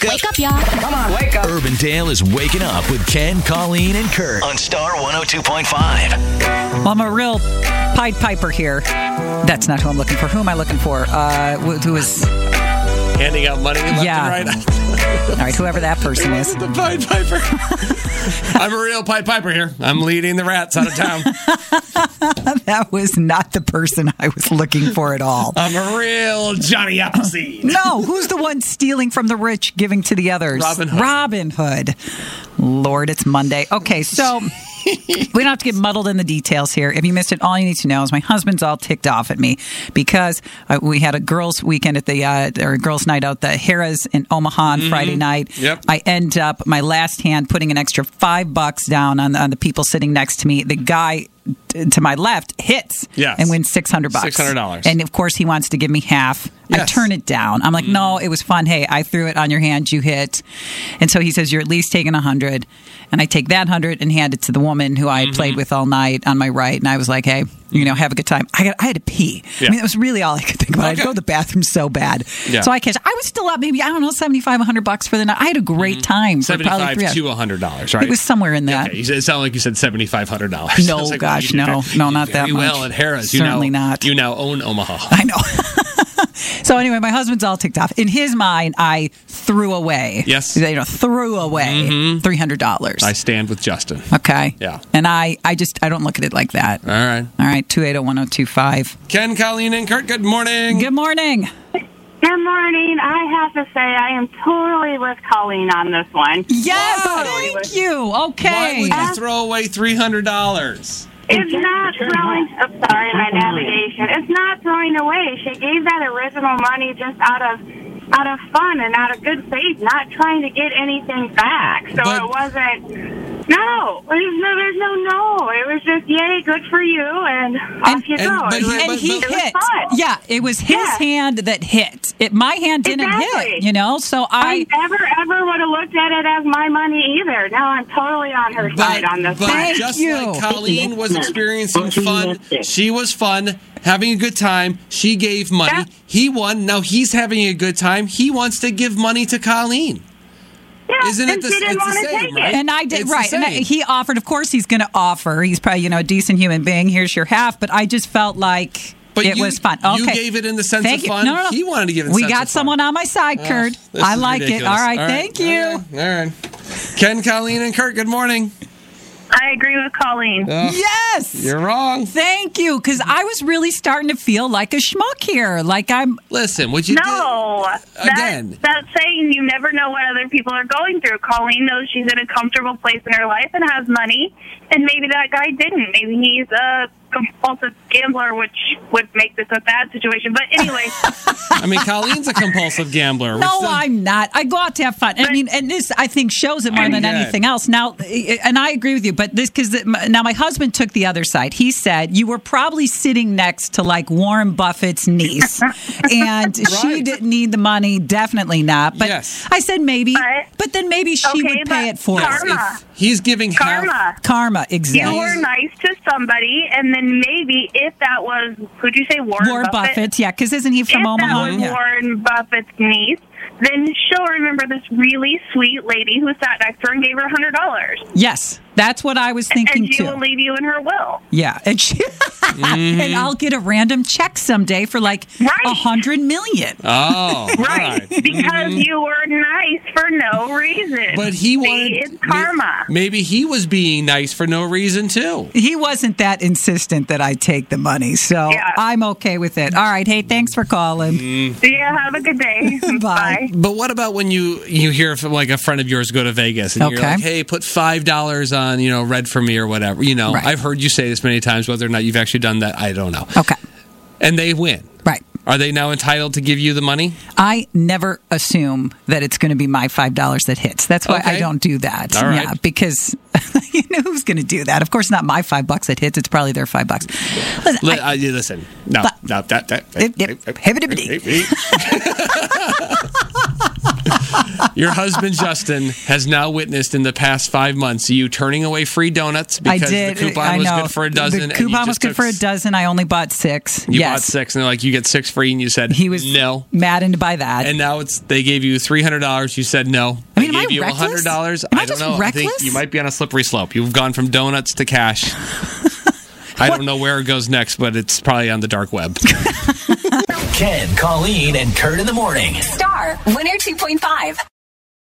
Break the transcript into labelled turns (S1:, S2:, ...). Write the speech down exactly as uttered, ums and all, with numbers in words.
S1: Wake up.
S2: Wake up, y'all.
S1: Come on, wake up.
S3: Urbandale is waking up with Ken, Colleen, and Kurt on Star one oh two point five.
S4: Well, I'm a real Pied Piper here. That's not who I'm looking for. Who am I looking for? Uh, who is...
S5: Handing out money left
S4: Yeah.
S5: and right.
S4: All right, whoever that person is.
S5: The Pied Piper. I'm a real Pied Piper here. I'm leading the rats out of town.
S4: That was not the person I was looking for at all.
S5: I'm a real Johnny Appleseed.
S4: No, who's the one stealing from the rich, giving to the others?
S5: Robin Hood.
S4: Robin Hood. Lord, it's Monday. Okay, so we don't have to get muddled in the details here. If you missed it, all you need to know is my husband's all ticked off at me because uh, we had a girls' weekend at the uh, or girls' night out, the Harrah's in Omaha on mm-hmm. Friday night.
S5: Yep.
S4: I end up my last hand putting an extra five bucks down on on the people sitting next to me. The guy to my left hits
S5: yes.
S4: and wins six hundred bucks.
S5: six hundred dollars.
S4: And of course he wants to give me half. Yes. I turn it down. I'm like, mm. no, it was fun. Hey, I threw it on your hand. You hit. And so he says, you're at least taking one hundred. And I take that one hundred and hand it to the woman who I had mm-hmm. played with all night on my right. And I was like, hey, you know, have a good time. I got, I had to pee. Yeah. I mean, that was really all I could think about. Okay. I had to go to the bathroom so bad. Yeah. So I catch. I was still up maybe, I don't know, seventy-five, one hundred bucks for the night. I had a great mm-hmm. time.
S5: seventy-five to one hundred dollars, right?
S4: It was somewhere in that.
S5: Okay. It sounded like you said seventy-five hundred dollars.
S4: No,
S5: like,
S4: gosh,
S5: well,
S4: no.
S5: very,
S4: no, not that
S5: very
S4: much.
S5: well at Harrah's. You
S4: Certainly
S5: now,
S4: not.
S5: You now own Omaha.
S4: I know. So anyway, my husband's all ticked off. In his mind, I threw away.
S5: Yes.
S4: You know, threw away
S5: mm-hmm.
S4: three hundred dollars.
S5: I stand with Justin.
S4: Okay.
S5: Yeah.
S4: And I, I just, I don't look at it like that.
S5: All right.
S4: All right. two eight zero, one zero two five.
S5: Ken, Colleen, and Kurt, good morning.
S4: Good morning.
S6: Good morning. I have to say I am totally with Colleen on this one.
S4: Yes.
S6: Totally
S4: Thank
S6: with-
S4: you. Okay.
S5: Why would you throw away three hundred dollars?
S6: It's not throwing, oh, sorry, my navigation. It's not throwing away. She gave that original money just out of out of fun and out of good faith, not trying to get anything back. So
S5: But-
S6: it wasn't, no, there's no, there's no, no. It was just, yay, good for you, and off
S4: And-
S6: you
S5: and-
S6: go.
S5: but
S6: It was-
S5: he-
S4: And he
S6: it was
S4: hit.
S6: fun.
S4: Yeah, it was his
S6: Yeah.
S4: hand that hit. It, my hand didn't
S6: Exactly.
S4: hit, you know? So I...
S6: I never, ever would have looked at it as my money either. Now I'm totally on her side on this
S5: but
S6: one.
S4: Thank
S5: just
S4: you.
S5: like Colleen was experiencing fun, she was fun, having a good time. She gave money.
S6: Yeah.
S5: He won. Now he's having a good time. He wants to give money to Colleen.
S6: Yeah,
S5: Isn't it
S6: and
S5: the,
S6: she didn't
S5: it's
S6: want
S5: the
S6: to
S5: same,
S6: take
S5: right?
S6: it.
S4: And I did,
S5: It's the
S4: right. And I,
S5: same.
S4: he offered, of course he's going to offer. He's probably, you know, a decent human being. Here's your half. But I just felt like
S5: But
S4: it
S5: you-
S4: was fun.
S5: you
S4: Okay.
S5: gave it in the sense
S4: Thank
S5: of
S4: you.
S5: fun.
S4: No, no, no.
S5: He wanted to give it in the
S4: We
S5: sense
S4: got
S5: of fun.
S4: someone on my side, Kurt.
S5: Oh, this
S4: I
S5: is
S4: like
S5: ridiculous.
S4: it. All right.
S5: All right.
S4: Thank you.
S5: All right. Ken, Colleen, and Kurt, good morning.
S6: I agree with Colleen.
S5: Oh,
S4: Yes.
S5: You're wrong.
S4: Thank you. Because I was really starting to feel like a schmuck here. Like I'm.
S5: Listen, what you
S6: No,
S5: did again.
S6: That, that's saying you never know what other people are going through. Colleen knows she's in a comfortable place in her life and has money, and maybe that guy didn't. Maybe he's a compulsive gambler, which would make this a bad situation. But anyway,
S5: I mean, Colleen's a compulsive gambler.
S4: No,
S5: Which the-
S4: I'm not. I go out to have fun. I mean, and this I think shows it more than
S5: Yeah.
S4: anything else. Now, and I agree with you, but this because now my husband took the other side. He said you were probably sitting next to like Warren Buffett's niece, and she
S5: Right.
S4: didn't need the money. Definitely not. But
S5: Yes.
S4: I said maybe,
S6: But-
S4: but then maybe she
S6: Okay,
S4: would pay
S6: but
S4: it for
S5: Yes,
S4: us.
S6: Karma.
S5: if he's giving half.
S6: karma.
S4: Karma, exactly.
S6: You were nice to somebody, and then maybe if that was, who'd you say, Warren,
S4: Warren
S6: Buffett?
S4: Buffett, yeah, because isn't he from
S6: if
S4: Omaha?
S6: that was
S4: Yeah.
S6: Warren Buffett's niece, then she'll remember this really sweet lady who sat next to her and gave her one hundred dollars.
S4: Yes, that's what I was thinking
S6: And she
S4: too.
S6: will leave you in her will.
S4: Yeah, and she, and I'll get a random check someday for like a
S6: Right.
S4: hundred million.
S5: Oh, all
S6: Right, because you were nice for no reason.
S5: But he
S6: See,
S5: wanted.
S6: it's karma.
S5: Maybe he was being nice for no reason too.
S4: He wasn't that insistent that I take the money, so
S6: Yeah.
S4: I'm okay with it. All right, hey, thanks for calling.
S6: Yeah, have a good day.
S4: Bye.
S5: But what about when you you hear from like a friend of yours go to Vegas and you're
S4: Okay.
S5: like, hey, put five dollars on you know red for me or whatever. You know,
S4: Right.
S5: I've heard you say this many times. Whether or not you've actually done that, I don't know.
S4: Okay,
S5: And they win.
S4: right.
S5: Are they now entitled to give you the money?
S4: I never assume that it's going to be my five dollars that hits. That's why I
S5: Okay.
S4: don't do that.
S5: All right.
S4: Yeah, because you know who's going to do that? Of course, not my five bucks that hits. It's probably their five bucks. Listen,
S5: Li-
S4: I-
S5: uh, you listen, no,
S4: But-
S5: no, that that.
S4: Hip, hip, hibbity-bitty.
S5: Your husband, Justin, has now witnessed in the past five months you turning away free donuts because
S4: I did.
S5: the coupon
S4: I
S5: was
S4: know.
S5: good for a dozen.
S4: The
S5: and you
S4: coupon was
S5: just
S4: good
S5: took
S4: for a
S5: s-
S4: dozen. I only bought six.
S5: You
S4: yes.
S5: bought six, and they're like, you get six free, and you said
S4: He was
S5: no.
S4: maddened by that.
S5: And now it's they gave you three hundred dollars. You said no.
S4: I mean,
S5: they
S4: am
S5: gave
S4: I
S5: you
S4: reckless?
S5: one hundred dollars.
S4: Am I
S5: I don't
S4: just
S5: know. I think
S4: reckless?
S5: you might be on a slippery slope. You've gone from donuts to cash. I don't know where it goes next, but it's probably on the dark web.
S3: Ken, Colleen, and Kurt in the morning.
S1: Star one oh two point five.